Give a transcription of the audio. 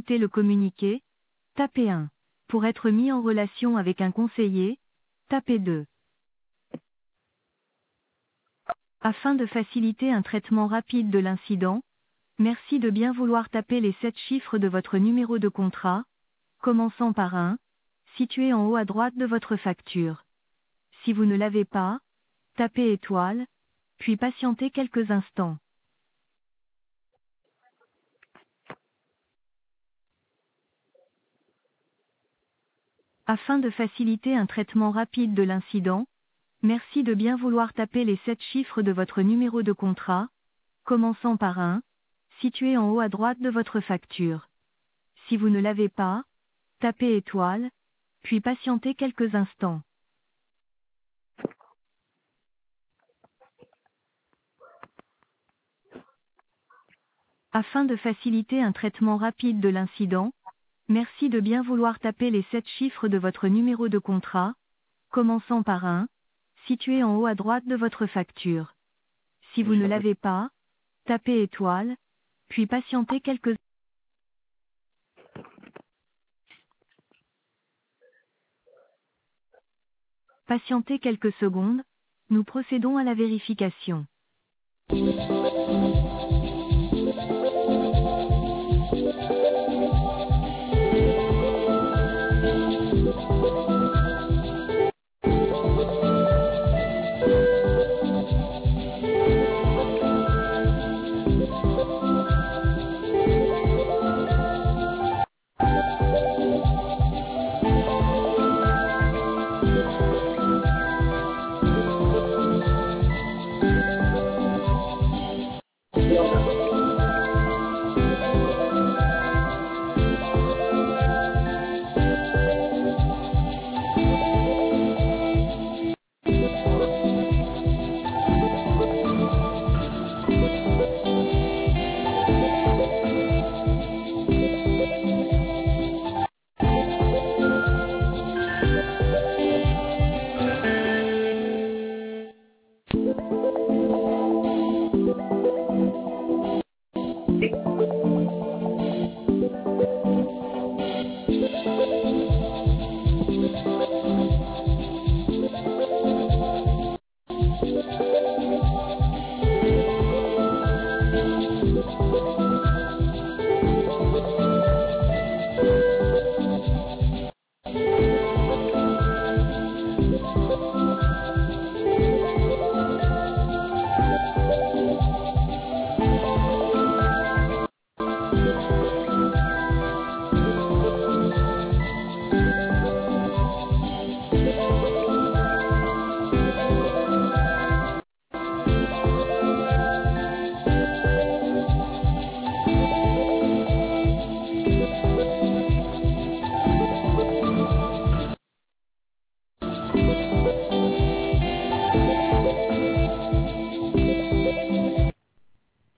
écouter le communiqué, tapez 1. Pour être mis en relation avec un conseiller, tapez 2. Afin de faciliter un traitement rapide de l'incident, merci de bien vouloir taper les 7 chiffres de votre numéro de contrat, commençant par 1, situé en haut à droite de votre facture. Si vous ne l'avez pas, tapez étoile, puis patientez quelques instants. Afin de faciliter un traitement rapide de l'incident, merci de bien vouloir taper les 7 chiffres de votre numéro de contrat, commençant par 1, situé en haut à droite de votre facture. Si vous ne l'avez pas, tapez étoile, puis patientez quelques instants. Afin de faciliter un traitement rapide de l'incident, merci de bien vouloir taper les 7 chiffres de votre numéro de contrat, commençant par 1, situé en haut à droite de votre facture. Si vous ne l'avez pas, tapez étoile, puis patientez quelques secondes, nous procédons à la vérification.